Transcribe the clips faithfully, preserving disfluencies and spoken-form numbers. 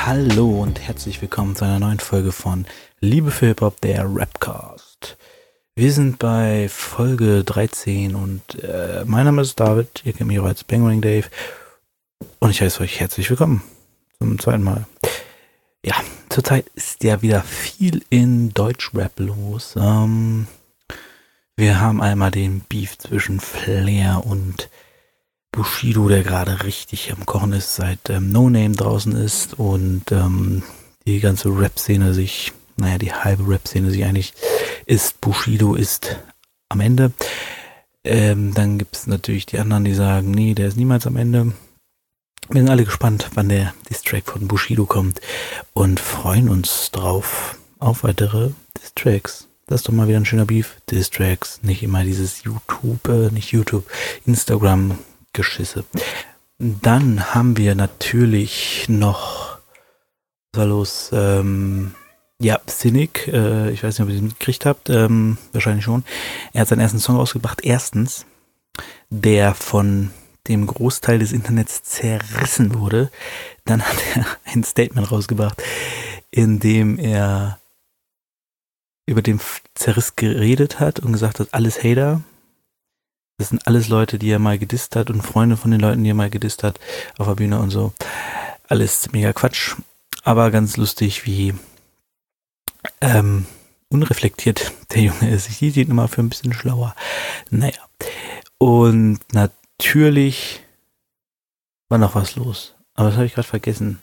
Hallo und herzlich willkommen zu einer neuen Folge von Liebe für Hip-Hop, der Rapcast. Wir sind bei Folge dreizehn und äh, mein Name ist David, ihr kennt mich auch als Bangering Dave und ich heiße euch herzlich willkommen zum zweiten Mal. Ja, zurzeit ist ja wieder viel in Deutschrap los. Ähm, wir haben einmal den Beef zwischen Flair und Bushido, der gerade richtig am Kochen ist, seit ähm, No Name draußen ist und ähm, die ganze Rap-Szene sich, naja, die halbe Rap-Szene sich eigentlich ist, Bushido ist am Ende. Ähm, dann gibt es natürlich die anderen, die sagen, nee, der ist niemals am Ende. Wir sind alle gespannt, wann der Diss-Track von Bushido kommt und freuen uns drauf auf weitere Diss-Tracks. Das ist doch mal wieder ein schöner Beef. Diss-Tracks, nicht immer dieses YouTube, äh, nicht YouTube, Instagram Geschisse. Dann haben wir natürlich noch, was war los, ähm, ja, Cynic, äh, ich weiß nicht, ob ihr den mitgekriegt habt, ähm, wahrscheinlich schon. Er hat seinen ersten Song rausgebracht, erstens, der von dem Großteil des Internets zerrissen wurde. Dann hat er ein Statement rausgebracht, in dem er über den Zerriss geredet hat und gesagt hat, alles Hater. Das sind alles Leute, die er mal gedisst hat und Freunde von den Leuten, die er mal gedisst hat auf der Bühne und so. Alles mega Quatsch, aber ganz lustig, wie ähm, unreflektiert der Junge ist. Ich hielt ihn immer für ein bisschen schlauer. Naja, und natürlich war noch was los, aber das habe ich gerade vergessen.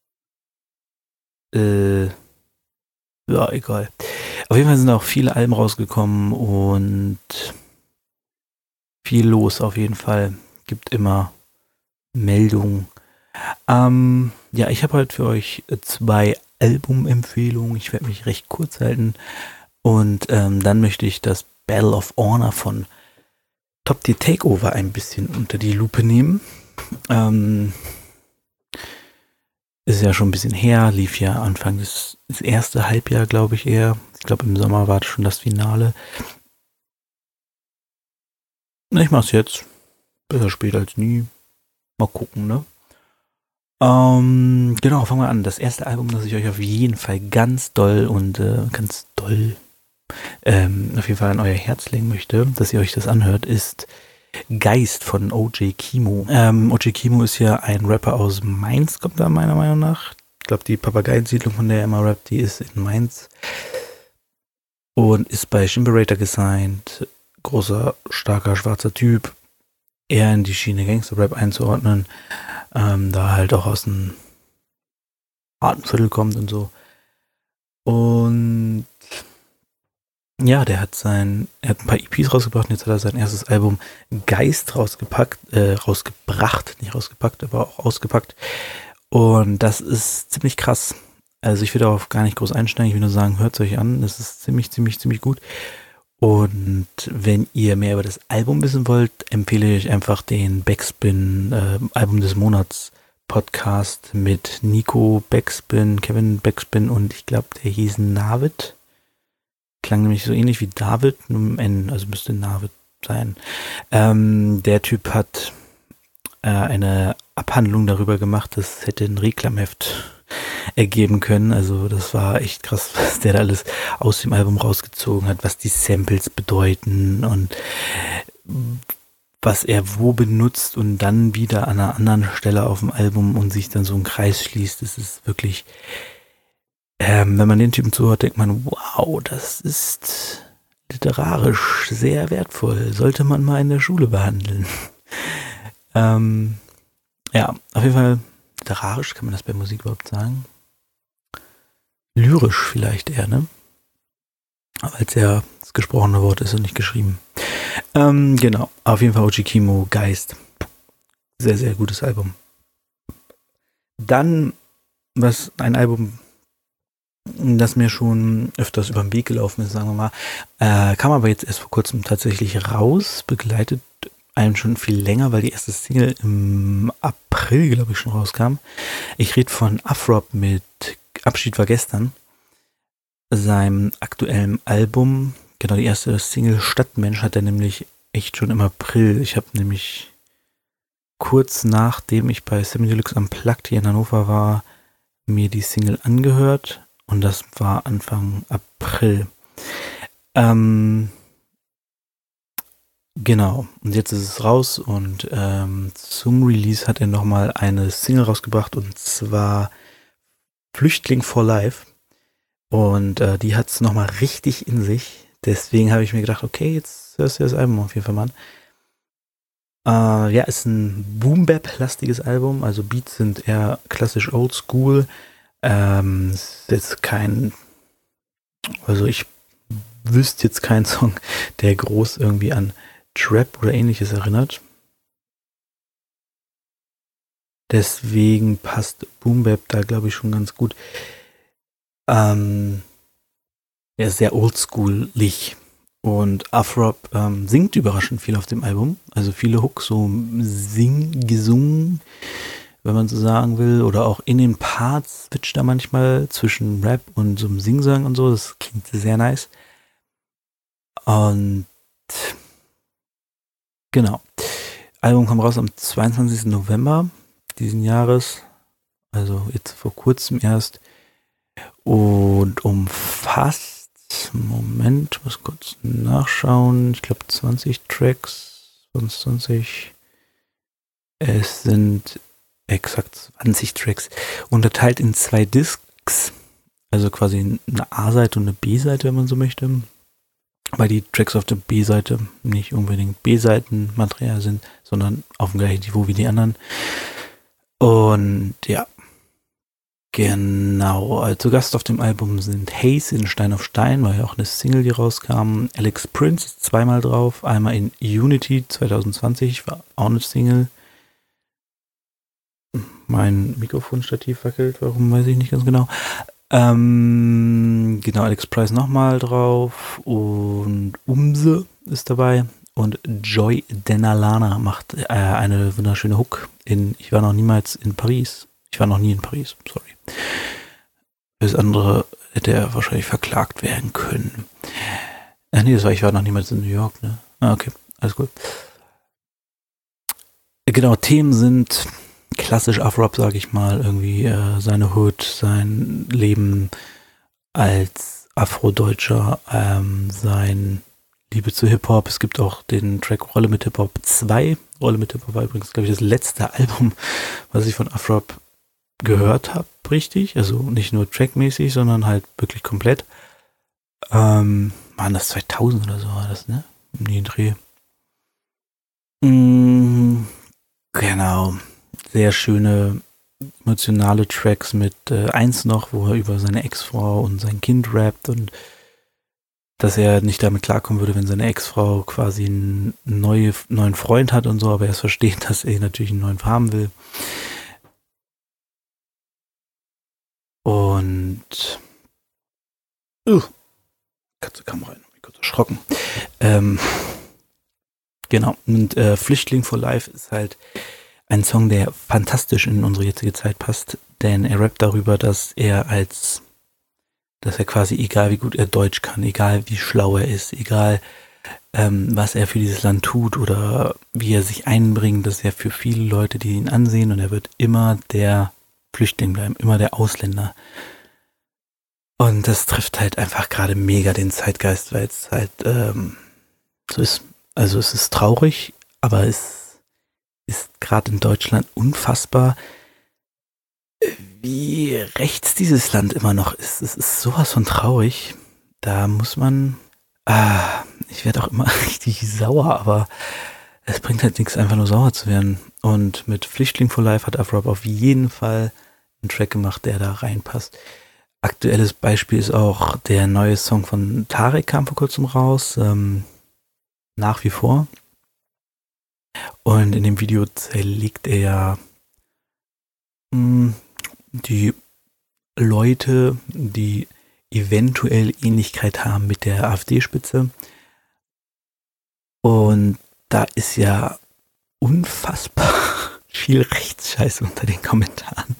Äh, ja, egal. Auf jeden Fall sind auch viele Alben rausgekommen und viel los auf jeden Fall. Gibt immer Meldungen. Ähm, ja, ich habe halt für euch zwei Albumempfehlungen. Ich werde mich recht kurz halten. Und ähm, dann möchte ich das Battle of Honor von Top Tier Takeover ein bisschen unter die Lupe nehmen. Ähm, ist ja schon ein bisschen her. Lief ja Anfang des, des erste Halbjahr, glaube ich eher. Ich glaube, im Sommer war das schon das Finale. Ich mach's jetzt. Besser spät als nie. Mal gucken, ne? Ähm, genau, fangen wir an. Das erste Album, das ich euch auf jeden Fall ganz doll und äh, ganz doll ähm, auf jeden Fall an euer Herz legen möchte, dass ihr euch das anhört, ist Geist von O J Kimo. Ähm, O J Kimo ist ja ein Rapper aus Mainz, kommt da meiner Meinung nach. Ich glaube, die Papageiensiedlung, von der er immer rappt, die ist in Mainz. Und ist bei Shimberator gesigned. Großer, starker, schwarzer Typ, eher in die Schiene Gangster-Rap einzuordnen, ähm, da halt auch aus dem harten Viertel kommt und so. Und ja, der hat sein, er hat ein paar E Ps rausgebracht und jetzt hat er sein erstes Album Geist rausgepackt, äh, rausgebracht, nicht rausgepackt, aber auch ausgepackt. Und das ist ziemlich krass. Also ich will darauf gar nicht groß einsteigen, ich will nur sagen, hört es euch an, das ist ziemlich, ziemlich, ziemlich gut. Und wenn ihr mehr über das Album wissen wollt, empfehle ich einfach den Backspin äh, Album des Monats Podcast mit Nico Backspin, Kevin Backspin und ich glaube, der hieß Navid. Klang nämlich so ähnlich wie David, nur mit N, also müsste Navid sein. Ähm, der Typ hat äh, eine Abhandlung darüber gemacht, das hätte ein Reklamheft ergeben können. Also das war echt krass, was der da alles aus dem Album rausgezogen hat, was die Samples bedeuten und was er wo benutzt und dann wieder an einer anderen Stelle auf dem Album und sich dann so ein Kreis schließt. Das ist wirklich, ähm, wenn man den Typen zuhört, denkt man, wow, das ist literarisch sehr wertvoll. Sollte man mal in der Schule behandeln. ähm, ja, auf jeden Fall literarisch, kann man das bei Musik überhaupt sagen? Lyrisch vielleicht eher, ne? Weil es ja das gesprochene Wort ist und nicht geschrieben. Ähm, genau, auf jeden Fall O J Kimo, Geist. Sehr, sehr gutes Album. Dann, was ein Album, das mir schon öfters über den Weg gelaufen ist, sagen wir mal, äh, kam aber jetzt erst vor kurzem tatsächlich raus, begleitet einen schon viel länger, weil die erste Single im April, glaube ich, schon rauskam. Ich rede von Afrob mit Abschied war gestern, seinem aktuellen Album. Genau, die erste Single Stadtmensch hat er nämlich echt schon im April. Ich habe nämlich kurz nachdem ich bei Sammy Deluxe Unplugged hier in Hannover war, mir die Single angehört und das war Anfang April. Ähm, genau, und jetzt ist es raus und ähm, zum Release hat er nochmal eine Single rausgebracht und zwar Flüchtling for Life. Und äh, die hat es nochmal richtig in sich. Deswegen habe ich mir gedacht, okay, jetzt hörst du das Album auf jeden Fall mal an. Äh, ja, ist ein Boom-Bap-lastiges Album. Also Beats sind eher klassisch oldschool. Ähm, ist jetzt kein, also ich wüsste jetzt keinen Song, der groß irgendwie an Trap oder ähnliches erinnert. Deswegen passt Boom Bap da, glaube ich, schon ganz gut. Ähm, er ist sehr oldschoolig und Afrop ähm, singt überraschend viel auf dem Album. Also viele Hooks so sing, gesungen, wenn man so sagen will. Oder auch in den Parts switcht er manchmal zwischen Rap und so einem Singsang und so. Das klingt sehr nice. Und genau. Album kam raus am zweiundzwanzigsten November diesen Jahres. Also jetzt vor kurzem erst. Und umfasst, Moment, ich muss kurz nachschauen, ich glaube zwanzig Tracks, zwanzig, es sind exakt zwanzig Tracks, unterteilt in zwei Discs, also quasi eine A-Seite und eine B-Seite, wenn man so möchte, weil die Tracks auf der B-Seite nicht unbedingt B-Seiten-Material sind, sondern auf dem gleichen Niveau wie die anderen. Und ja, genau, also Gast auf dem Album sind Haze in Stein auf Stein, war ja auch eine Single, die rauskam. Alex Prince ist zweimal drauf, einmal in Unity zwanzig zwanzig, war auch eine Single. Mein Mikrofonstativ wackelt, warum weiß ich nicht ganz genau. Ähm, genau, Alex Price nochmal drauf und Umse ist dabei und Joy Denalana macht äh, eine wunderschöne Hook in Ich war noch niemals in Paris. Ich war noch nie in Paris, sorry. Das andere hätte er wahrscheinlich verklagt werden können. Äh, nee, das war Ich war noch niemals in New York, ne? Ah, okay, alles gut. Genau, Themen sind klassisch Afrop, sag ich mal, irgendwie äh, seine Hood, sein Leben als Afrodeutscher, ähm, sein Liebe zu Hip-Hop. Es gibt auch den Track Rolle mit Hip-Hop zwei. Rolle mit Hip-Hop war übrigens, glaube ich, das letzte Album, was ich von Afrop gehört habe, richtig. Also nicht nur trackmäßig, sondern halt wirklich komplett. Ähm, waren das zweitausend oder so war das, ne? Um den Dreh. Mm, genau. Sehr schöne emotionale Tracks mit äh, eins noch, wo er über seine Ex-Frau und sein Kind rappt und dass er nicht damit klarkommen würde, wenn seine Ex-Frau quasi einen neue, neuen Freund hat und so, aber er es versteht, dass er natürlich einen neuen haben will. Und uh, Katze kam rein, hab mich kurz erschrocken. Ähm, genau, und äh, Flüchtling for Life ist halt ein Song, der fantastisch in unsere jetzige Zeit passt, denn er rappt darüber, dass er als, dass er quasi, egal wie gut er Deutsch kann, egal wie schlau er ist, egal ähm, was er für dieses Land tut oder wie er sich einbringt, dass er für viele Leute, die ihn ansehen, und er wird immer der Flüchtling bleiben, immer der Ausländer. Und das trifft halt einfach gerade mega den Zeitgeist, weil es halt ähm, so ist. Also es ist traurig, aber es ist gerade in Deutschland unfassbar, wie rechts dieses Land immer noch ist. Es ist sowas von traurig. Da muss man, ah, ich werde auch immer richtig sauer, aber es bringt halt nichts, einfach nur sauer zu werden. Und mit Flüchtling for Life hat Afrop auf jeden Fall einen Track gemacht, der da reinpasst. Aktuelles Beispiel ist auch der neue Song von Tarek, kam vor kurzem raus, ähm, nach wie vor. Und in dem Video zerlegt er mh, die Leute, die eventuell Ähnlichkeit haben mit der AfD-Spitze. Und da ist ja unfassbar viel Rechtsscheiß unter den Kommentaren.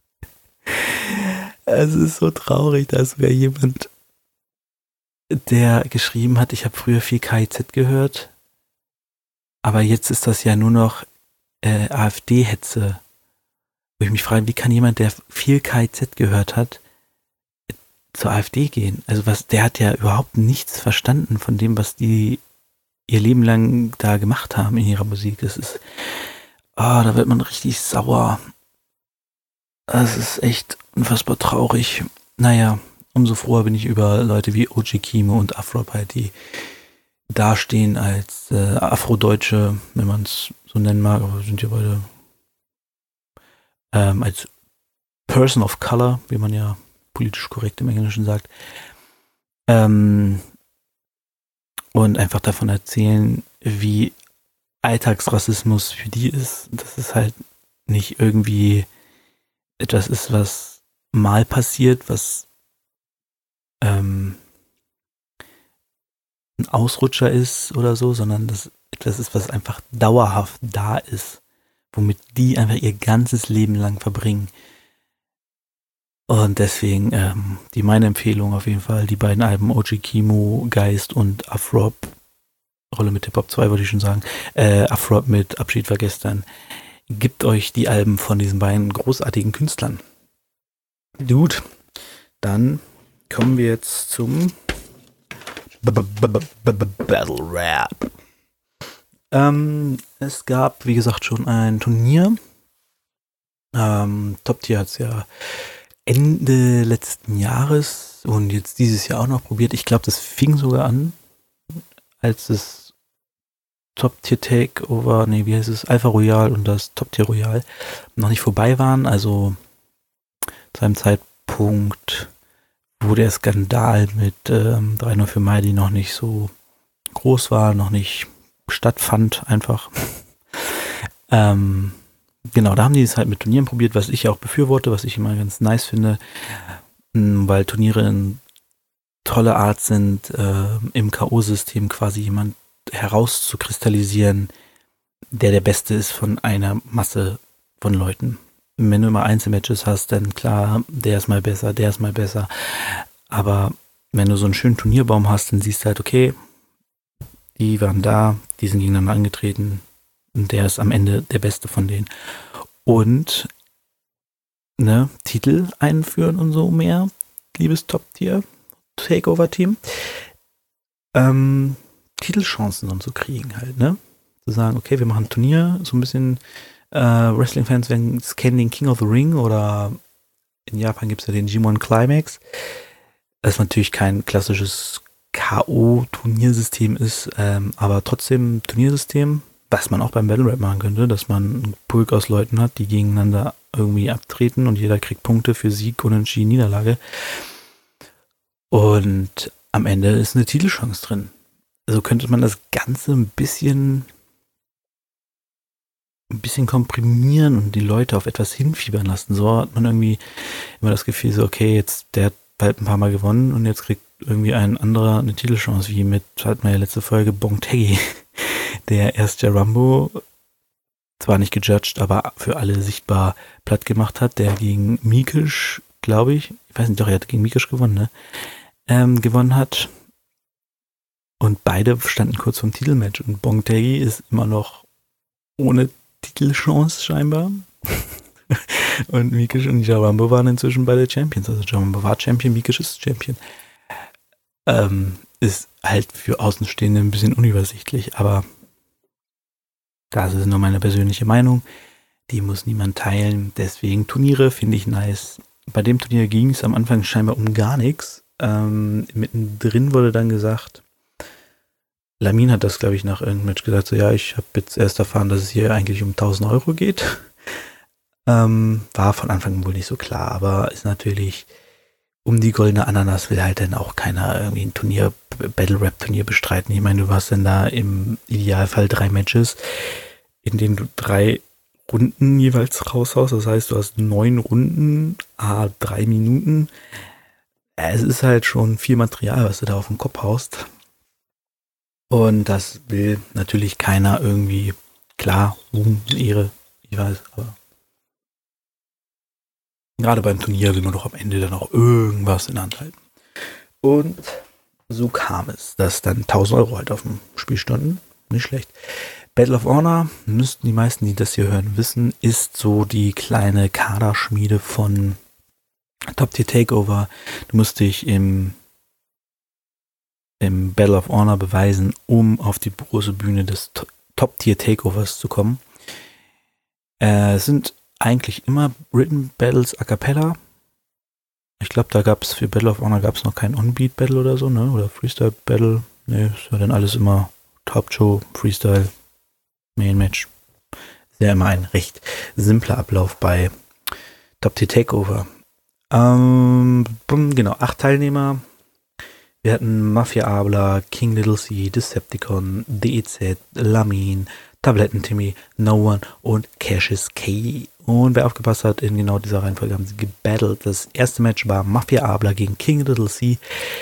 Es ist so traurig, da ist sogar jemand, der geschrieben hat, ich habe früher viel K I Z gehört, aber jetzt ist das ja nur noch äh, AfD-Hetze. Wo ich mich frage, wie kann jemand, der viel K I Z gehört hat, zur AfD gehen? Also was, der hat ja überhaupt nichts verstanden von dem, was die ihr Leben lang da gemacht haben in ihrer Musik. Das ist, ah, da wird man richtig sauer. Das ist echt unfassbar traurig. Naja, umso froher bin ich über Leute wie O G Kimo und Afrop halt, die dastehen als äh, Afrodeutsche, wenn man es so nennen mag, aber sind ja beide ähm, als Person of Color, wie man ja politisch korrekt im Englischen sagt, ähm, und einfach davon erzählen, wie Alltagsrassismus für die ist, dass es halt nicht irgendwie etwas ist, was mal passiert, was ähm, ein Ausrutscher ist oder so, sondern das etwas ist, was einfach dauerhaft da ist, womit die einfach ihr ganzes Leben lang verbringen. Und deswegen ähm, die meine Empfehlung auf jeden Fall, die beiden Alben O G Kimo, Geist und Afrop, Rolle mit Hip-Hop zwei wollte ich schon sagen, äh, Afrop mit Abschied war gestern. Gibt euch die Alben von diesen beiden großartigen Künstlern. Gut, dann kommen wir jetzt zum Battle Rap. Ähm, es gab, wie gesagt, schon ein Turnier. Ähm, Top Tier hat es ja Ende letzten Jahres und jetzt dieses Jahr auch noch probiert. Ich glaube, das fing sogar an, als das Top Tier Takeover, nee, wie heißt es, Alpha Royal und das Top Tier Royal noch nicht vorbei waren. Also zu einem Zeitpunkt, wo der Skandal mit ähm, drei null für Mighty noch nicht so groß war, noch nicht stattfand einfach. ähm, genau, da haben die es halt mit Turnieren probiert, was ich auch befürworte, was ich immer ganz nice finde, weil Turniere eine tolle Art sind, äh, im K O-System quasi jemand herauszukristallisieren, der der Beste ist von einer Masse von Leuten. Wenn du immer Einzelmatches hast, dann klar, der ist mal besser, der ist mal besser. Aber wenn du so einen schönen Turnierbaum hast, dann siehst du halt, okay, die waren da, die sind gegeneinander angetreten und der ist am Ende der Beste von denen. Und ne, Titel einführen und so mehr, liebes Top-Tier-Takeover-Team. Ähm, Titelchancen und so kriegen halt, ne? Zu sagen, okay, wir machen ein Turnier, so ein bisschen äh, Wrestling-Fans werden scannen den King of the Ring oder in Japan gibt es ja den G eins Climax. Das ist natürlich kein klassisches K O-Turniersystem ist, ähm, aber trotzdem ein Turniersystem, was man auch beim Battle Rap machen könnte, dass man einen Pulk aus Leuten hat, die gegeneinander irgendwie abtreten und jeder kriegt Punkte für Sieg, Unentschieden, Niederlage. Und am Ende ist eine Titelchance drin. Also könnte man das Ganze ein bisschen ein bisschen komprimieren und die Leute auf etwas hinfiebern lassen. So hat man irgendwie immer das Gefühl, so okay, jetzt der hat bald ein paar Mal gewonnen und jetzt kriegt irgendwie ein anderer eine Titelchance, wie mit, halt mal ja letzte Folge, Bongtegi, der erst Jarambo zwar nicht gejudged, aber für alle sichtbar platt gemacht hat, der gegen Mikisch, glaube ich, ich weiß nicht, doch, er hat gegen Mikisch gewonnen, ne? Ähm, gewonnen hat. Und beide standen kurz vorm Titelmatch und Bongtegi ist immer noch ohne Titelchance scheinbar. Und Mikisch und Jarambo waren inzwischen beide Champions. Also Jarambo war Champion, Mikisch ist Champion. Ähm, ist halt für Außenstehende ein bisschen unübersichtlich, aber das ist nur meine persönliche Meinung. Die muss niemand teilen. Deswegen Turniere finde ich nice. Bei dem Turnier ging es am Anfang scheinbar um gar nichts. Ähm, mittendrin wurde dann gesagt, Lamin hat das, glaube ich, nach irgendeinem Match gesagt, so ja, ich habe jetzt erst erfahren, dass es hier eigentlich um tausend Euro geht. Ähm, war von Anfang an wohl nicht so klar, aber ist natürlich um die goldene Ananas will halt dann auch keiner irgendwie ein Turnier, Battle-Rap-Turnier bestreiten. Ich meine, du hast dann da im Idealfall drei Matches, in denen du drei Runden jeweils raushaust. Das heißt, du hast neun Runden, ah, drei Minuten. Es ist halt schon viel Material, was du da auf den Kopf haust. Und das will natürlich keiner irgendwie, klar, Ruhm, Ehre, ich weiß, aber gerade beim Turnier will man doch am Ende dann auch irgendwas in der Hand halten. Und so kam es, dass dann tausend Euro halt auf dem Spiel standen. Nicht schlecht. Battle of Honor, müssten die meisten, die das hier hören, wissen, ist so die kleine Kaderschmiede von Top Tier Takeover. Du musst dich im, im Battle of Honor beweisen, um auf die große Bühne des Top Tier Takeovers zu kommen. Äh, es sind eigentlich immer Written Battles a cappella. Ich glaube, da gab es für Battle of Honor gab es noch kein On-Beat Battle oder so, ne? Oder Freestyle Battle. Ne, ist ja dann alles immer Hauptshow, Freestyle, Main Match. Ist ja immer ein recht simpler Ablauf bei Top Tier Takeover. Ähm, genau, acht Teilnehmer. Wir hatten Mafia Abla, King Little C, Decepticon, D E Z, Lamin, Tabletten Timmy, No One und Cassius K. Und wer aufgepasst hat, in genau dieser Reihenfolge haben sie gebattelt. Das erste Match war Mafia Abla gegen King Little C.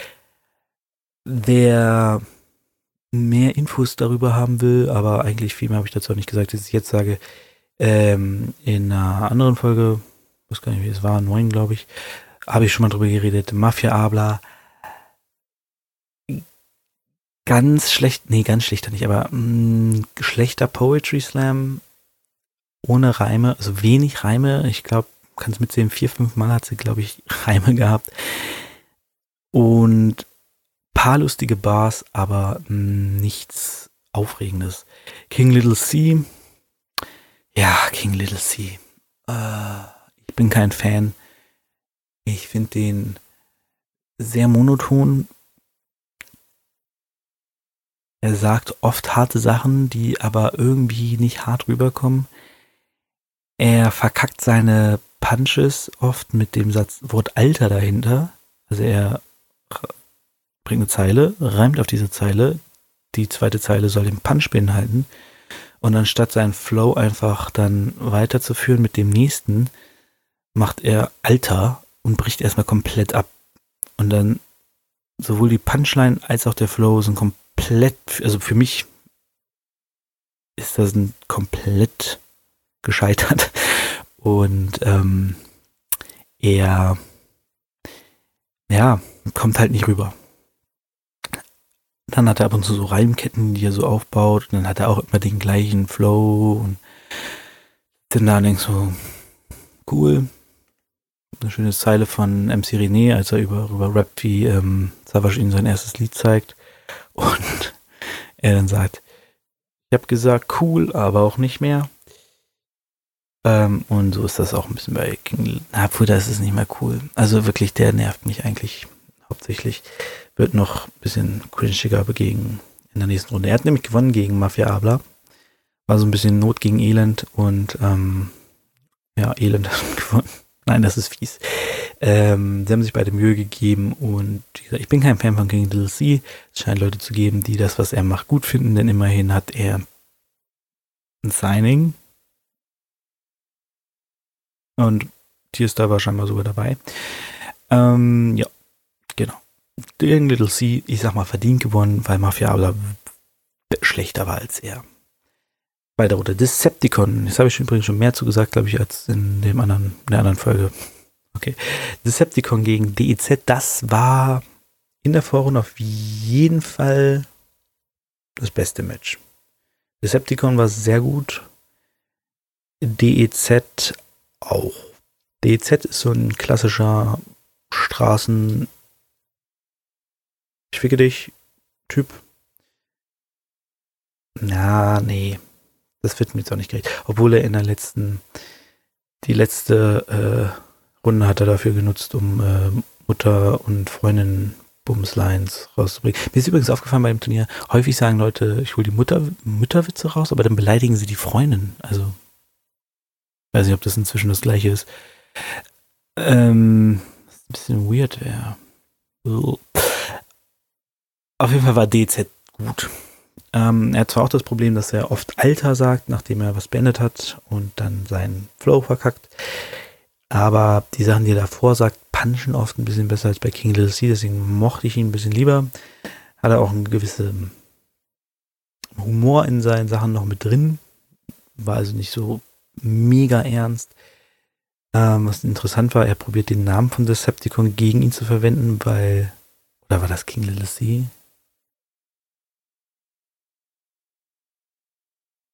Wer mehr Infos darüber haben will, aber eigentlich viel mehr habe ich dazu auch nicht gesagt, dass ich jetzt sage, ähm, in einer anderen Folge, ich weiß gar nicht, wie es war, neun, glaube ich, habe ich schon mal drüber geredet. Mafia Abla, ganz schlecht, nee, ganz schlechter nicht, aber mh, schlechter Poetry Slam, ohne Reime, also wenig Reime. Ich glaube, kannst mitsehen, vier, fünf Mal hat sie, glaube ich, Reime gehabt. Und paar lustige Bars, aber mh, nichts Aufregendes. King Little C, ja, King Little C. Äh, ich bin kein Fan. Ich finde den sehr monoton. Er sagt oft harte Sachen, die aber irgendwie nicht hart rüberkommen. Er verkackt seine Punches oft mit dem Satz Wort Alter dahinter. Also er bringt eine Zeile, reimt auf diese Zeile. Die zweite Zeile soll den Punch beinhalten. Und anstatt seinen Flow einfach dann weiterzuführen mit dem nächsten, macht er Alter und bricht erstmal komplett ab. Und dann sowohl die Punchline als auch der Flow sind komplett, also für mich ist das ein komplett gescheitert. Und ähm, er ja, kommt halt nicht rüber. Dann hat er ab und zu so Reimketten, die er so aufbaut. Und dann hat er auch immer den gleichen Flow. Und dann da denkst du, cool. Eine schöne Zeile von M C René, als er über, über rappt, wie ähm, Savage ihm sein erstes Lied zeigt. Und er dann sagt, ich habe gesagt, cool, aber auch nicht mehr. Ähm, und so ist das auch ein bisschen bei King. Obwohl, das ist nicht mehr cool. Also wirklich, der nervt mich eigentlich hauptsächlich. Wird noch ein bisschen cringiger begegnen in der nächsten Runde. Er hat nämlich gewonnen gegen Mafia Abla. War so ein bisschen Not gegen Elend und ähm, ja, Elend hat gewonnen. Nein, das ist fies. Ähm, sie haben sich beide Mühe gegeben und wie gesagt, ich bin kein Fan von King Little C. Es scheint Leute zu geben, die das, was er macht, gut finden, denn immerhin hat er ein Signing und Tierstar war scheinbar sogar dabei. Ähm, ja, genau. King Little C, ich sag mal, verdient gewonnen, weil Mafia Abla schlechter war als er. Weiter runter. Decepticon. Das habe ich übrigens schon mehr zu gesagt, glaube ich, als in dem anderen, in der anderen Folge. Okay. Decepticon gegen D E Z, das war in der Vorrunde auf jeden Fall das beste Match. Decepticon war sehr gut. D E Z auch. D E Z ist so ein klassischer Straßen ich ficke dich Typ. Na, nee. Das wird mir jetzt auch nicht gerecht. Obwohl er in der letzten, die letzte äh, Runde hat er dafür genutzt, um äh, Mutter und Freundin Bumslines rauszubringen. Mir ist übrigens aufgefallen bei dem Turnier, häufig sagen Leute, ich hole die Mutter, Mütterwitze raus, aber dann beleidigen sie die Freundin. Also, weiß nicht, ob das inzwischen das gleiche ist. Ähm, was ein bisschen weird wäre. So. Auf jeden Fall war D Z gut. Ähm, er hat zwar auch das Problem, dass er oft Alter sagt, nachdem er was beendet hat und dann seinen Flow verkackt. Aber die Sachen, die er davor sagt, punchen oft ein bisschen besser als bei King Little C, deswegen mochte ich ihn ein bisschen lieber. Hat er auch einen gewissen Humor in seinen Sachen noch mit drin. War also nicht so mega ernst. Ähm, was interessant war, er probiert den Namen von Decepticon gegen ihn zu verwenden, weil, oder war das King Little C?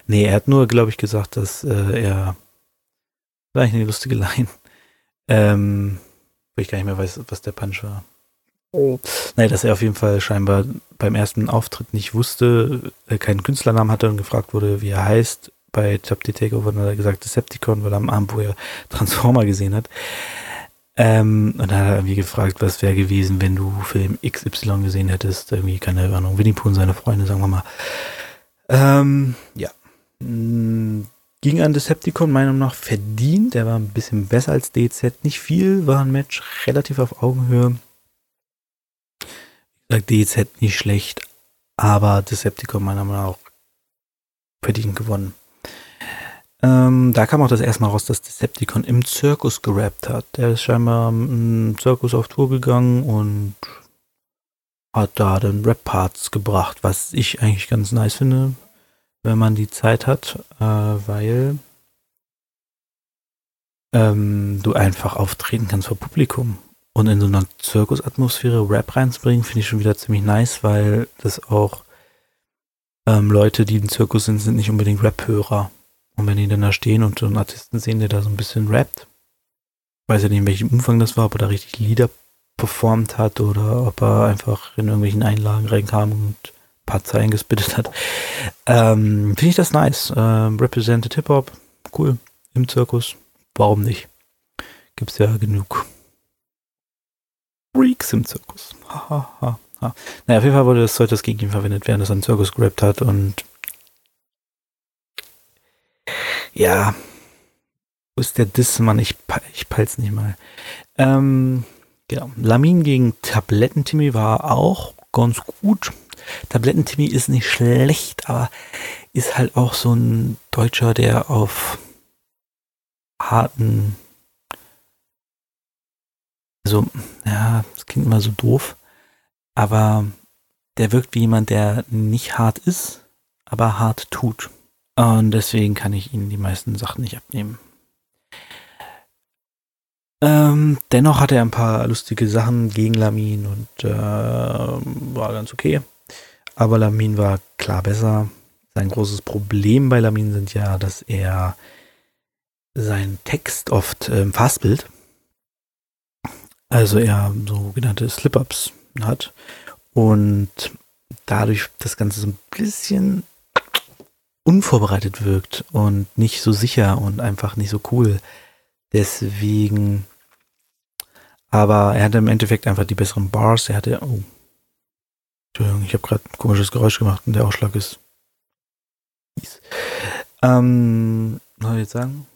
Nee, er hat nur, glaube ich, gesagt, dass äh, er, war eigentlich eine lustige Line, ähm, wo ich gar nicht mehr weiß, was der Punch war. Oh. Nein, dass er auf jeden Fall scheinbar beim ersten Auftritt nicht wusste, äh, keinen Künstlernamen hatte und gefragt wurde, wie er heißt. Bei Top D Takeover hat er gesagt Decepticon, weil er am Abend, wo er Transformer gesehen hat. Ähm, und dann hat er irgendwie gefragt, was wäre gewesen, wenn du Film X Y gesehen hättest. Irgendwie, keine Ahnung, Winnie Pooh und seine Freunde, sagen wir mal. Ähm, ja. Ging an Decepticon meiner Meinung nach verdient. Der war ein bisschen besser als D Z. Nicht viel, war ein Match relativ auf Augenhöhe. Wie gesagt, D Z nicht schlecht, aber Decepticon meiner Meinung nach auch verdient gewonnen. Ähm, da kam auch das erste Mal raus, dass Decepticon im Zirkus gerappt hat. Der ist scheinbar im Zirkus auf Tour gegangen und hat da dann Rap-Parts gebracht, was ich eigentlich ganz nice finde, wenn man die Zeit hat, äh, weil ähm, du einfach auftreten kannst vor Publikum. Und in so einer Zirkusatmosphäre Rap reinzubringen, finde ich schon wieder ziemlich nice, weil das auch ähm, Leute, die im Zirkus sind, sind nicht unbedingt Rap-Hörer. Und wenn die dann da stehen und so einen Artisten sehen, der da so ein bisschen rappt, weiß ja nicht, in welchem Umfang das war, ob er da richtig Lieder performt hat oder ob er einfach in irgendwelchen Einlagen reinkam und ein paar Zeilen gespittet hat. Ähm, finde ich das nice. Ähm, Represented Hip-Hop, cool. Im Zirkus, warum nicht? Gibt's ja genug Freaks im Zirkus. Ha, ha, ha, ha. Naja, auf jeden Fall wurde das Zeug, das gegen ihn verwendet, während es an Zirkus gerappt hat und ja, wo ist der Diss, Mann? Ich, ich peil's nicht mal. Ähm, genau. Lamin gegen Tabletten-Timmy war auch ganz gut. Tabletten-Timmy ist nicht schlecht, aber ist halt auch so ein Deutscher, der auf harten, also, ja, das klingt immer so doof, aber der wirkt wie jemand, der nicht hart ist, aber hart tut. Und deswegen kann ich ihnen die meisten Sachen nicht abnehmen. Ähm, dennoch hatte er ein paar lustige Sachen gegen Lamin und äh, war ganz okay. Aber Lamin war klar besser. Sein großes Problem bei Lamin sind ja, dass er seinen Text oft ähm, fastbild. Also er sogenannte Slip-Ups hat und dadurch das Ganze so ein bisschen unvorbereitet wirkt und nicht so sicher und einfach nicht so cool. Deswegen, aber er hatte im Endeffekt einfach die besseren Bars. Er hatte, oh, Entschuldigung, ich habe gerade ein komisches Geräusch gemacht und der Ausschlag ist fies. Ähm, was soll ich jetzt sagen?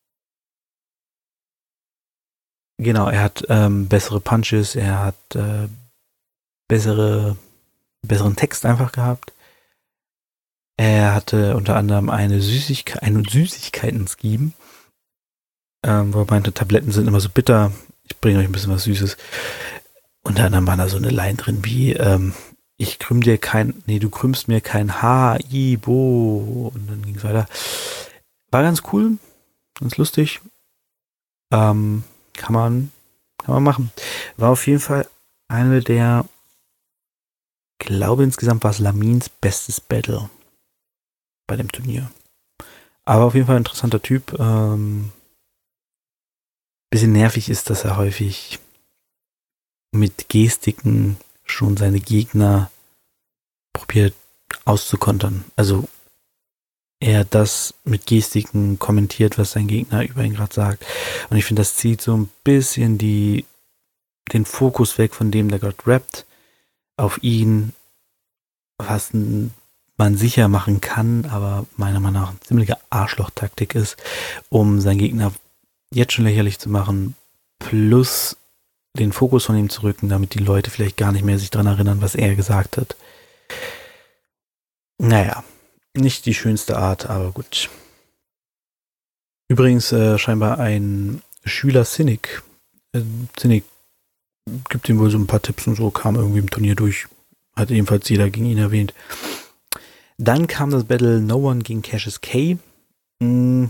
Genau, er hat ähm, bessere Punches, er hat äh, bessere, besseren Text einfach gehabt. Er hatte unter anderem eine Süßigkeit, einen Süßigkeiten-Scheme, ähm, wo er meinte, Tabletten sind immer so bitter, ich bringe euch ein bisschen was Süßes. Unter anderem war da so eine Line drin wie, ähm, ich krümm dir kein, nee, du krümmst mir kein Haar, i, bo, und dann ging es weiter. War ganz cool, ganz lustig. Ähm, kann man, kann man machen. War auf jeden Fall eine der, glaube insgesamt war es Lamins bestes Battle bei dem Turnier. Aber auf jeden Fall ein interessanter Typ. Ähm, bisschen nervig ist, dass er häufig mit Gestiken schon seine Gegner probiert auszukontern. Also er das mit Gestiken kommentiert, was sein Gegner über ihn gerade sagt. Und ich finde, das zieht so ein bisschen die, den Fokus weg von dem, der gerade rappt, auf ihn, was man sicher machen kann, aber meiner Meinung nach eine ziemliche Arschloch-Taktik ist, um seinen Gegner jetzt schon lächerlich zu machen, plus den Fokus von ihm zu rücken, damit die Leute vielleicht gar nicht mehr sich daran erinnern, was er gesagt hat. Naja, nicht die schönste Art, aber gut. Übrigens äh, scheinbar ein Schüler Cynic. Äh, Cynic gibt ihm wohl so ein paar Tipps und so, kam irgendwie im Turnier durch. Hat ebenfalls jeder gegen ihn erwähnt. Dann kam das Battle No One gegen Cassius K. Mhm.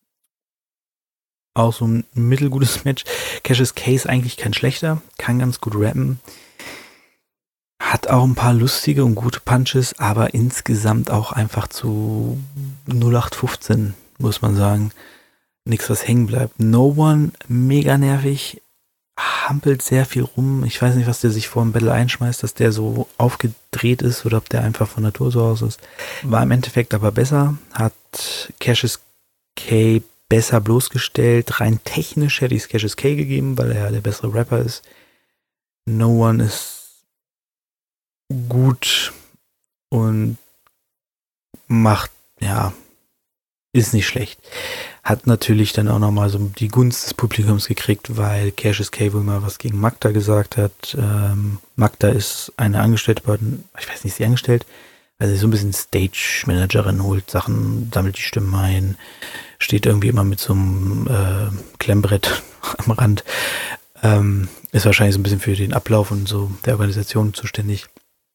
Auch so ein mittelgutes Match. Cassius K ist eigentlich kein schlechter, kann ganz gut rappen. hat auch ein paar lustige und gute Punches, aber insgesamt auch einfach zu null acht fünfzehn, muss man sagen. Nichts, was hängen bleibt. No One, mega nervig, hampelt sehr viel rum. Ich weiß nicht, was der sich vor dem Battle einschmeißt, dass der so aufgedreht ist oder ob der einfach von Natur so aus ist. War im Endeffekt aber besser, hat Cassius K besser bloßgestellt. Rein technisch hätte ich es Cassius K gegeben, weil er ja der bessere Rapper ist. No One ist gut und macht, ja, ist nicht schlecht. Hat natürlich dann auch nochmal so die Gunst des Publikums gekriegt, weil Cassius K wohl mal was gegen Magda gesagt hat. Ähm, Magda ist eine Angestellte bei, ich weiß nicht, ist sie angestellt, weil sie so ein bisschen Stage-Managerin holt, Sachen, sammelt die Stimmen ein, steht irgendwie immer mit so einem äh, Klemmbrett am Rand. Ähm, ist wahrscheinlich so ein bisschen für den Ablauf und so der Organisation zuständig.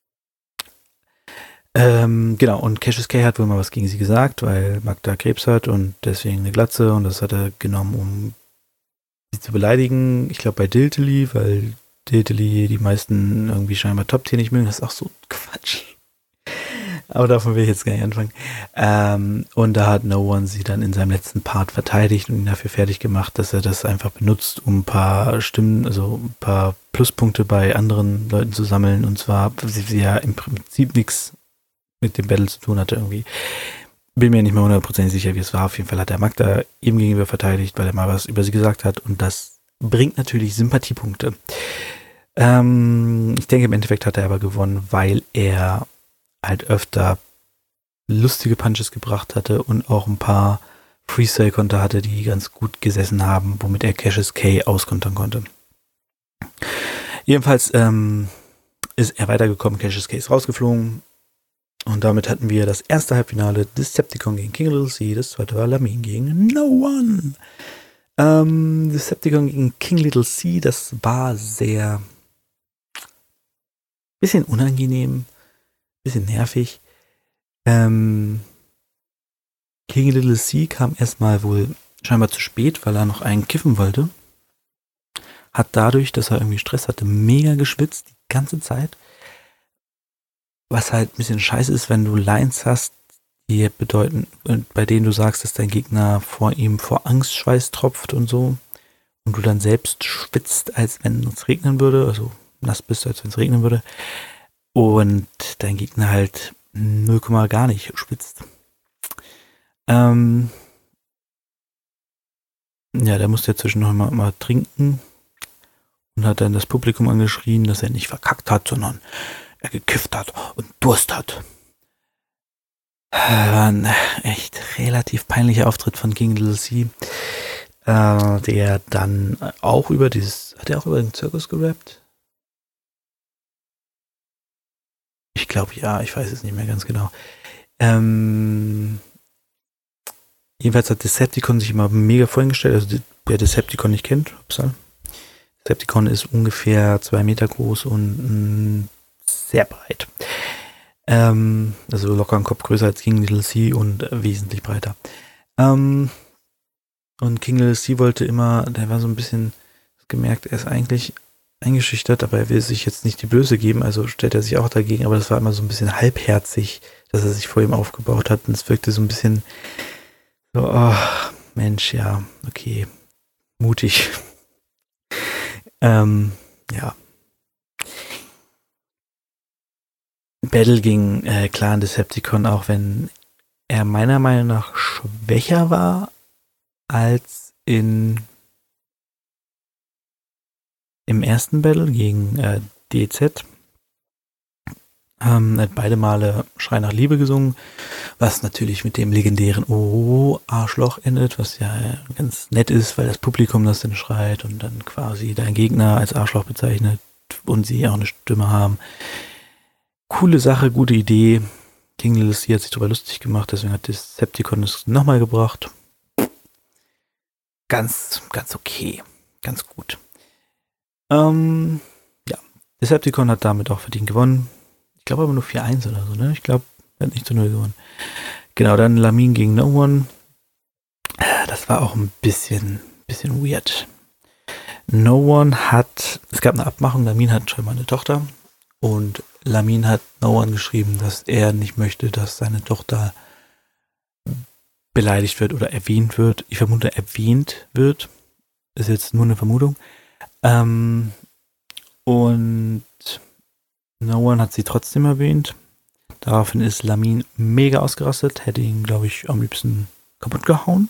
Ähm, genau, und Cassius K hat wohl mal was gegen sie gesagt, weil Magda Krebs hat und deswegen eine Glatze und das hat er genommen, um sie zu beleidigen. Ich glaube bei Diltily, weil Diltily die meisten irgendwie scheinbar Top-Tier nicht mögen. Das ist auch so Quatsch. Aber davon will ich jetzt gar nicht anfangen. Ähm, und da hat No One sie dann in seinem letzten Part verteidigt und ihn dafür fertig gemacht, dass er das einfach benutzt, um ein paar Stimmen, also ein paar Pluspunkte bei anderen Leuten zu sammeln. Und zwar, sie, sie ja im Prinzip nichts mit dem Battle zu tun hatte irgendwie. Bin mir nicht mehr hundertprozentig sicher, wie es war. Auf jeden Fall hat der Magda ihm gegenüber verteidigt, weil er mal was über sie gesagt hat. Und das bringt natürlich Sympathiepunkte. Ähm, ich denke, im Endeffekt hat er aber gewonnen, weil er halt öfter lustige Punches gebracht hatte und auch ein paar Freestyle-Konter hatte, die ganz gut gesessen haben, womit er Cassius K auskontern konnte. Jedenfalls ähm, ist er weitergekommen, Cassius K ist rausgeflogen und damit hatten wir das erste Halbfinale Decepticon gegen King Little C, das zweite war Lamin gegen No One. Ähm, Decepticon gegen King Little C, das war sehr bisschen unangenehm, bisschen nervig. Ähm, King Little C kam erstmal wohl scheinbar zu spät, weil er noch einen kiffen wollte. Hat dadurch, dass er irgendwie Stress hatte, mega geschwitzt die ganze Zeit. Was halt ein bisschen scheiße ist, wenn du Lines hast, die bedeuten, bei denen du sagst, dass dein Gegner vor ihm vor Angst Schweiß tropft und so. Und du dann selbst schwitzt, als wenn es regnen würde. Also nass bist, als wenn es regnen würde. Und dein Gegner halt null Komma gar nicht schwitzt. Ähm, ja, der musste ja zwischendurch mal, mal trinken und hat dann das Publikum angeschrien, dass er nicht verkackt hat, sondern er gekifft hat und Durst hat. War ein echt relativ peinlicher Auftritt von King Little C, äh, der dann auch über dieses, hat er auch über den Zirkus gerappt? Ich glaube ja, ich weiß es nicht mehr ganz genau. Ähm, jedenfalls hat Decepticon sich immer mega vorgestellt, also wer Decepticon nicht kennt, upsal. Decepticon ist ungefähr zwei Meter groß und mh, sehr breit. Ähm, also locker einen Kopf größer als King Little C und äh, wesentlich breiter. Ähm, und King Little C wollte immer, der war so ein bisschen gemerkt, er ist eigentlich eingeschüchtert, aber er will sich jetzt nicht die Blöße geben, also stellt er sich auch dagegen, aber das war immer so ein bisschen halbherzig, dass er sich vor ihm aufgebaut hat und es wirkte so ein bisschen so, oh, Mensch, ja, okay, mutig. ähm, ja. Battle gegen äh, Clan Decepticon, auch wenn er meiner Meinung nach schwächer war als in im ersten Battle gegen äh, D Z. Ähm, hat beide Male Schrei nach Liebe gesungen, was natürlich mit dem legendären Oh, Arschloch endet, was ja ganz nett ist, weil das Publikum das dann schreit und dann quasi dein Gegner als Arschloch bezeichnet und sie auch eine Stimme haben. Coole Sache, gute Idee. King Little C hat sich darüber lustig gemacht, deswegen hat Decepticon es nochmal gebracht. Ganz, ganz okay. Ganz gut. Ähm, ja, Decepticon hat damit auch verdient gewonnen. Ich glaube aber nur vier eins oder so, ne? Ich glaube, er hat nicht zu null gewonnen. Genau, dann Lamin gegen No One. Das war auch ein bisschen, bisschen weird. No One hat, es gab eine Abmachung, Lamin hat schon mal eine Tochter Und Lamin hat No One geschrieben, dass er nicht möchte, dass seine Tochter beleidigt wird oder erwähnt wird. Ich vermute, erwähnt wird. Ist jetzt nur eine Vermutung. Ähm, und No One hat sie trotzdem erwähnt. Daraufhin ist Lamin mega ausgerastet, hätte ihn, glaube ich, am liebsten kaputt gehauen.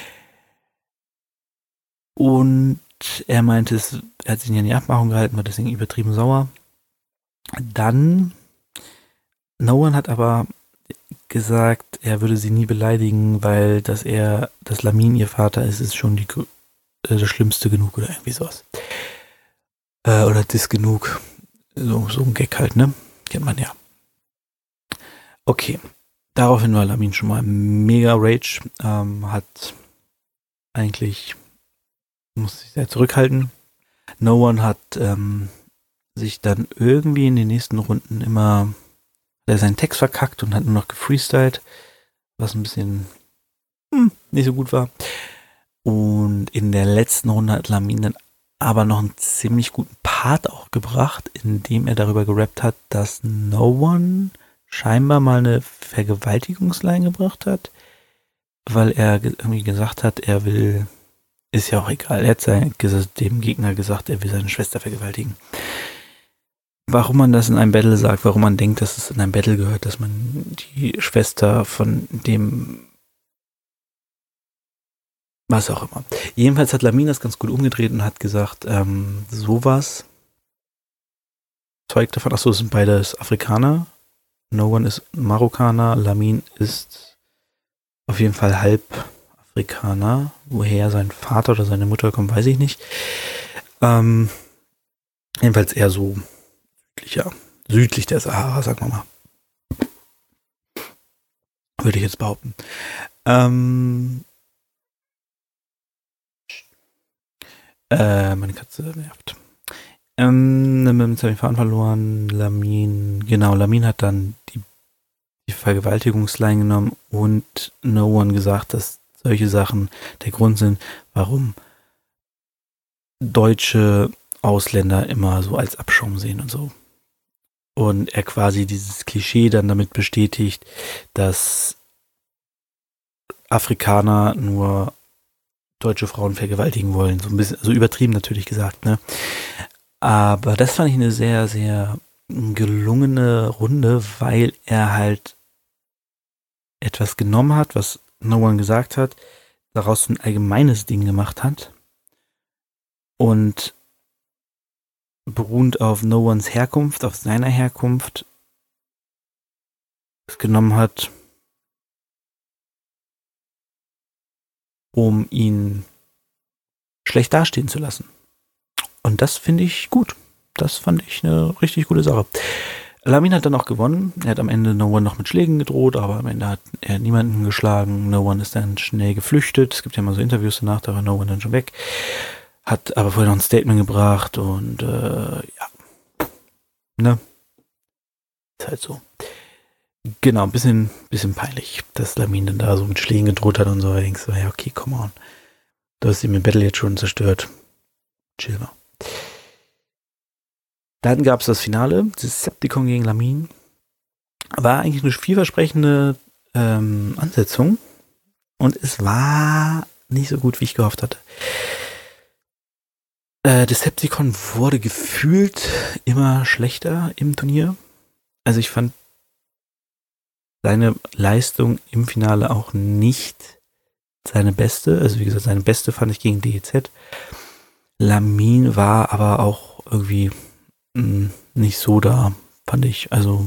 Und er meinte, es, er hat sich nicht an die Abmachung gehalten, war deswegen übertrieben sauer. Dann, No One hat aber gesagt, er würde sie nie beleidigen, weil dass er, dass Lamin ihr Vater ist, ist schon die, äh, das Schlimmste genug oder irgendwie sowas. Äh, oder das genug. So, so ein Gag halt, ne? Kennt man ja. Okay. Daraufhin war Lamin schon mal mega Rage. Ähm, hat eigentlich, muss sich sehr zurückhalten. No One hat ähm, sich dann irgendwie in den nächsten Runden immer der seinen Text verkackt und hat nur noch gefreestylt, was ein bisschen hm, nicht so gut war. Und in der letzten Runde hat Lamin dann aber noch einen ziemlich guten Part auch gebracht, in dem er darüber gerappt hat, dass No One scheinbar mal eine Vergewaltigungsline gebracht hat, weil er ge- irgendwie gesagt hat, er will, ist ja auch egal, er hat sein, dem Gegner gesagt, er will seine Schwester vergewaltigen. Warum man das in einem Battle sagt, warum man denkt, dass es in einem Battle gehört, dass man die Schwester von dem, was auch immer. Jedenfalls hat Lamin das ganz gut umgedreht und hat gesagt, ähm, sowas zeugt davon, achso, es sind beides Afrikaner. No One ist Marokkaner, Lamin ist auf jeden Fall halb Afrikaner. Woher sein Vater oder seine Mutter kommt, weiß ich nicht. Ähm, jedenfalls eher so südlicher, südlich der Sahara, sagen wir mal. Würde ich jetzt behaupten. Ähm, äh, meine Katze nervt. Ähm, jetzt habe ich den Faden verloren. Lamin, genau, Lamin hat dann die, die Vergewaltigungsline genommen und No One gesagt, dass solche Sachen der Grund sind, warum deutsche Ausländer immer so als Abschaum sehen und so. Und er quasi dieses Klischee dann damit bestätigt, dass Afrikaner nur deutsche Frauen vergewaltigen wollen. So ein bisschen, also übertrieben natürlich gesagt, ne? Aber das fand ich eine sehr, sehr gelungene Runde, weil er halt etwas genommen hat, was No One gesagt hat, daraus ein allgemeines Ding gemacht hat und beruhend auf No Ones Herkunft, auf seiner Herkunft, es genommen hat, um ihn schlecht dastehen zu lassen. Und das finde ich gut. Das fand ich eine richtig gute Sache. Lamin hat dann auch gewonnen. Er hat am Ende No One noch mit Schlägen gedroht, aber am Ende hat er niemanden geschlagen. No One ist dann schnell geflüchtet. Es gibt ja mal so Interviews danach, da war No One dann schon weg. Hat aber vorher noch ein Statement gebracht und äh, ja. Ne? Ist halt so. Genau, ein bisschen, bisschen peinlich, dass Lamin dann da so mit Schlägen gedroht hat und so. Ich denke so, ja, okay, come on. Du hast ihm im Battle jetzt schon zerstört. Chill mal. Dann gab es das Finale, Decepticon gegen Lamin. War eigentlich eine vielversprechende ähm, Ansetzung. Und es war nicht so gut, wie ich gehofft hatte. Äh, Decepticon wurde gefühlt immer schlechter im Turnier. Also ich fand seine Leistung im Finale auch nicht seine beste. Also wie gesagt, seine beste fand ich gegen D E Z. Lamin war aber auch irgendwie mh, nicht so da, fand ich. Also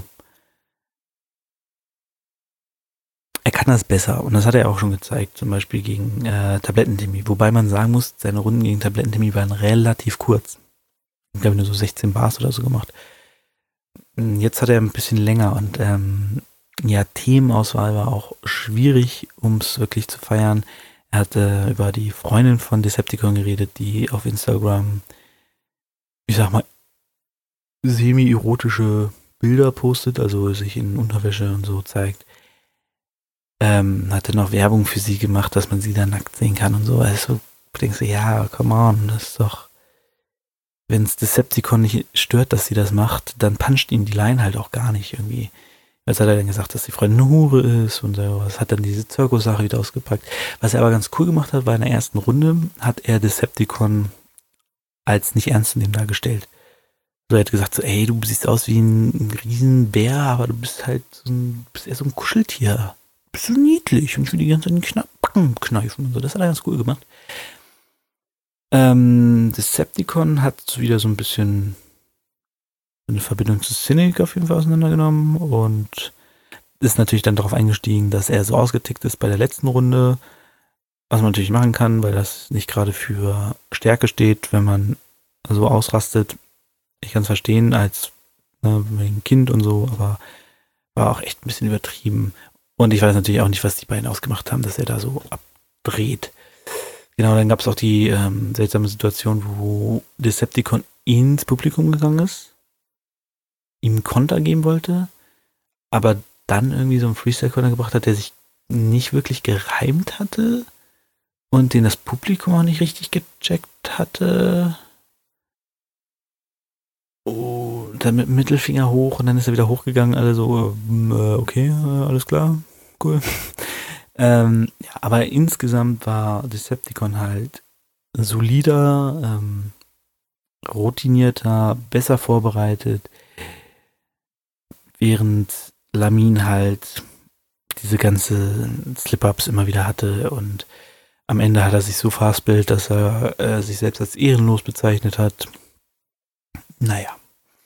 er kann das besser und das hat er auch schon gezeigt, zum Beispiel gegen äh, Tablettentimi. Wobei man sagen muss, seine Runden gegen Tablettentimi waren relativ kurz. Ich glaube, nur so sechzehn Bars oder so gemacht. Jetzt hat er ein bisschen länger und ähm, ja, Themenauswahl war auch schwierig, um es wirklich zu feiern. Er hat äh, über die Freundin von Decepticon geredet, die auf Instagram, ich sag mal, semi-erotische Bilder postet, also sich in Unterwäsche und so zeigt. Ähm, hat dann noch Werbung für sie gemacht, dass man sie dann nackt sehen kann und so. Also du denkst du, ja, come on, das ist doch wenn es Decepticon nicht stört, dass sie das macht, dann puncht ihn die Line halt auch gar nicht irgendwie. Als hat er dann gesagt, dass die Freundin eine Hure ist und sowas, hat dann diese Zirkus-Sache wieder ausgepackt. Was er aber ganz cool gemacht hat, war in der ersten Runde, hat er Decepticon als nicht ernst zu nehmen dargestellt. So, er hat gesagt so, ey, du siehst aus wie ein Riesenbär, aber du bist halt so ein, bist eher so ein Kuscheltier. Du bist so niedlich und ich will die ganze Zeit in die Kna- Backen kneifen und so. Das hat er ganz cool gemacht. Ähm, Decepticon hat wieder so ein bisschen eine Verbindung zu Cynic auf jeden Fall auseinandergenommen und ist natürlich dann darauf eingestiegen, dass er so ausgetickt ist bei der letzten Runde, was man natürlich machen kann, weil das nicht gerade für Stärke steht, wenn man so ausrastet. Ich kann es verstehen als ne, wegen Kind und so, aber war auch echt ein bisschen übertrieben. Und ich weiß natürlich auch nicht, was die beiden ausgemacht haben, dass er da so abdreht. Genau, dann gab es auch die ähm, seltsame Situation, wo Decepticon ins Publikum gegangen ist, ihm Konter geben wollte, aber dann irgendwie so einen Freestyle-Konter gebracht hat, der sich nicht wirklich gereimt hatte und den das Publikum auch nicht richtig gecheckt hatte. Oh, dann mit dem Mittelfinger hoch und dann ist er wieder hochgegangen, alle so, äh, okay, äh, alles klar, cool. ähm, ja, aber insgesamt war Decepticon halt solider, ähm, routinierter, besser vorbereitet, während Lamin halt diese ganze Slip-Ups immer wieder hatte und am Ende hat er sich so fastbildet, dass er äh, sich selbst als ehrenlos bezeichnet hat. Naja.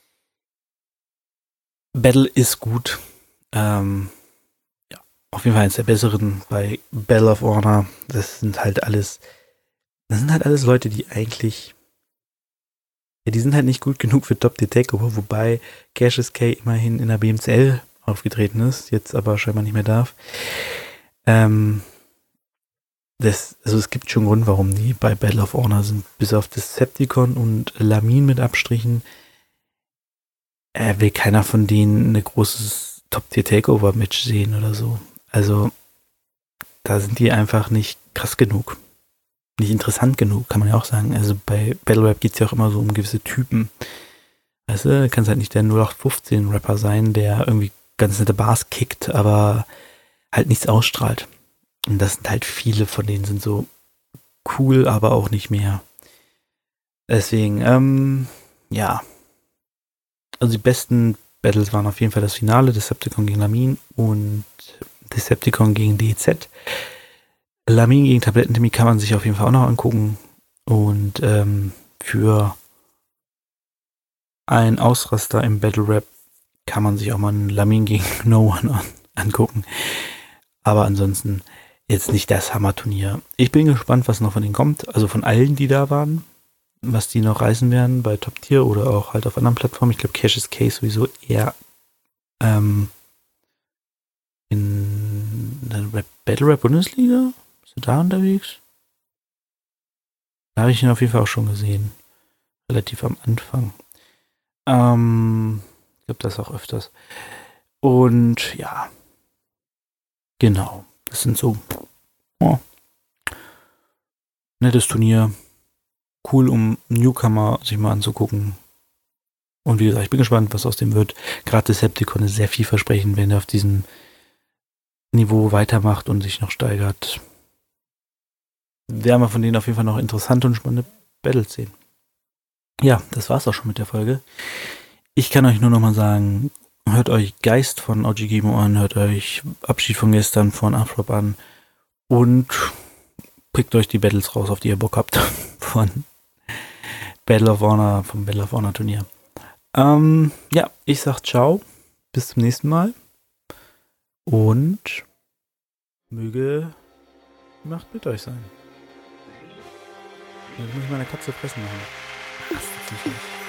Battle ist gut. Ähm, ja, auf jeden Fall eines der besseren bei Battle of Honor. Das sind halt alles, das sind halt alles Leute, die eigentlich, ja, die sind halt nicht gut genug für Top Tier Takeover, wobei Cassius K immerhin in der B M C L aufgetreten ist, jetzt aber scheinbar nicht mehr darf. Ähm, das, also es gibt schon einen Grund, warum die bei Battle of Honor sind. Bis auf Decepticon und Lamin mit Abstrichen äh, will keiner von denen ein großes Top-Tier-Takeover-Match sehen oder so. Also da sind die einfach nicht krass genug. Nicht interessant genug, kann man ja auch sagen. Also bei Battle Rap geht es ja auch immer so um gewisse Typen. Weißt du, kannst halt nicht der null acht fünfzehn Rapper sein, der irgendwie ganz nette Bars kickt, aber halt nichts ausstrahlt. Und das sind halt viele von denen sind so cool, aber auch nicht mehr. Deswegen, ähm, ja. Also die besten Battles waren auf jeden Fall das Finale, Decepticon gegen Lamin und Decepticon gegen D Z. Lamin gegen Tablettentimmy kann man sich auf jeden Fall auch noch angucken. Und ähm, für einen Ausraster im Battle Rap kann man sich auch mal einen Lamin gegen No One an, angucken. Aber ansonsten jetzt nicht das Hammer-Turnier. Ich bin gespannt, was noch von denen kommt. Also von allen, die da waren. Was die noch reißen werden bei Top Tier oder auch halt auf anderen Plattformen. Ich glaube, Cassius K sowieso eher ähm, in der Rap, Battle Rap Bundesliga. Ist er da unterwegs? Da habe ich ihn auf jeden Fall auch schon gesehen. Relativ am Anfang. Ähm, ich glaube, das auch öfters. Und ja, genau. Das sind so oh, nettes Turnier. Cool, um Newcomer sich mal anzugucken. Und wie gesagt, ich bin gespannt, was aus dem wird. Gerade Decepticon ist sehr vielversprechend, wenn er auf diesem Niveau weitermacht und sich noch steigert. Werden wir von denen auf jeden Fall noch interessante und spannende Battles sehen. Ja, das war's auch schon mit der Folge. Ich kann euch nur noch mal sagen, hört euch Geist von O G Gimo an, hört euch Abschied von gestern von Afrop an und pickt euch die Battles raus, auf die ihr Bock habt von Battle of Honor, vom Battle of Honor Turnier. Ähm, ja, ich sag ciao, bis zum nächsten Mal und möge die Macht mit euch sein. Jetzt muss ich meine Katze fressen machen. Das ist nicht